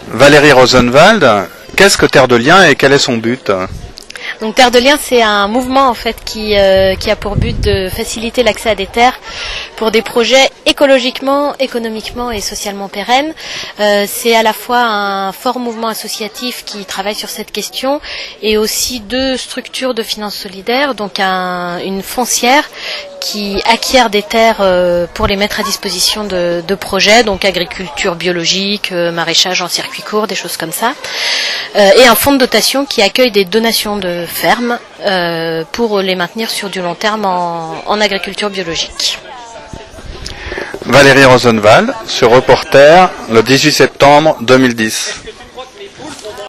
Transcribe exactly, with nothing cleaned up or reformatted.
Valérie Rosenwald, qu'est-ce que Terre de Liens et quel est son but? Donc Terre de Liens, c'est un mouvement en fait qui, euh, qui a pour but de faciliter l'accès à des terres pour des projets écologiquement, économiquement et socialement pérennes. Euh, c'est à la fois un fort mouvement associatif qui travaille sur cette question et aussi deux structures de finances solidaires, donc un, une foncière qui acquiert des terres euh, pour les mettre à disposition de, de projets, donc agriculture biologique, euh, maraîchage en circuit court, des choses comme ça, euh, et un fonds de dotation qui accueille des donations de fermes euh, pour les maintenir sur du long terme en, en agriculture biologique. Valérie Rosenwald, sur Reporter, le dix-huit septembre deux mille dix.